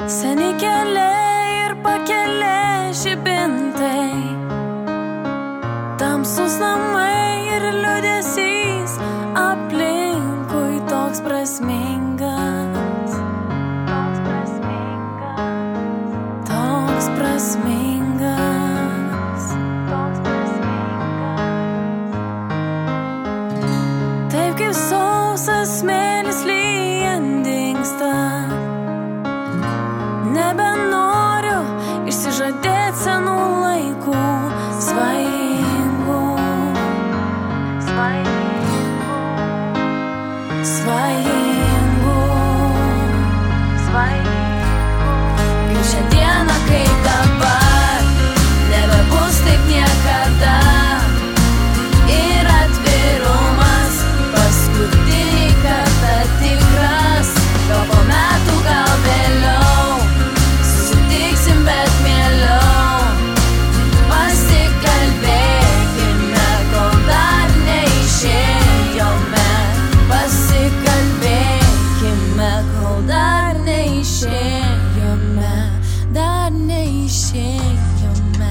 Seni keliai ir pakeliai žibintai, tamsus namai ir liūdesys aplinkui toks prasmingas, toks prasmingas. Taip kaip sausas smėlis lyjant dingsta, nebenoriu išsižadėti senų laikų svajingų, svajingų, svajingų. Kaip šiandieną, kaip dabar, nebebus taip niekada. Ir atvirumas paskutinį kartą tikras, gal po metų, gal vėliau susitiksim, bet mieliau pasikalbėkime, kol dar neišėjome. Pasikalbėkime, kol dar neišėjome, dar neišėjome.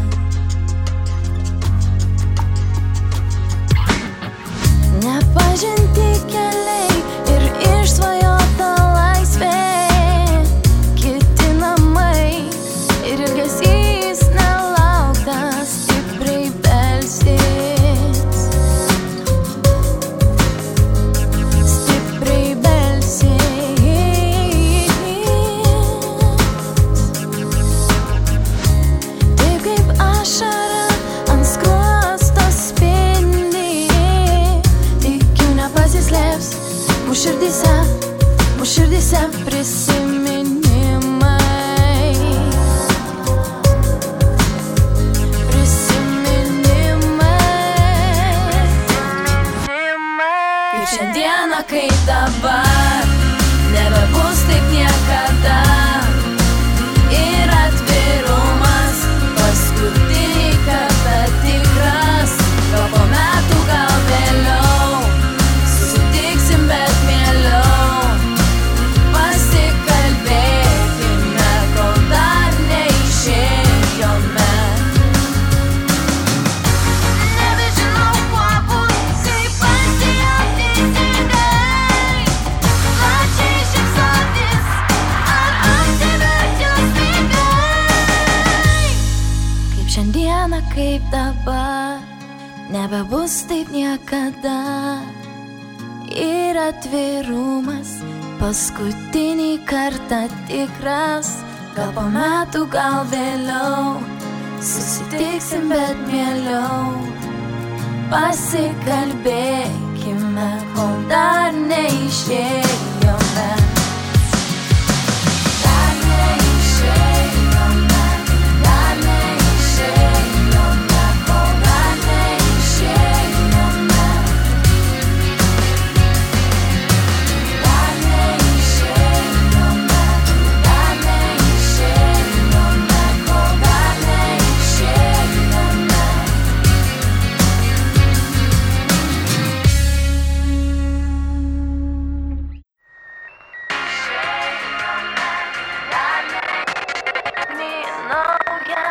Nepažinti keliai ir išsvajota laisvė, kiti namai ir ilgesys nelauktas stipriai belsis, stipriai belsis. Taip kaip ašara ant skruosto spindi, tikiu nepasislėps mūsų širdyse prisiminimai, prisiminimai. Kaip šiandieną, kaip dabar, nebebus taip niekada. Ir atvirumas paskutinį kartą tikras, gal po metų, gal vėliau susitiksim, bet mieliau pasikalbėkime, kol dar neišėjome. Nebežinau, kuo bus, kaip pasijaukti teisingai, plačiai šypsotis ar atsiverti jos staigai. Kaip šiandieną, kaip dabar, nebebus taip niekada. Ir atvirumas paskutinį kartą tikras, gal po metų, gal vėliau susitiksim, bet mieliau pasikalbėkime, kol dar neišėjome.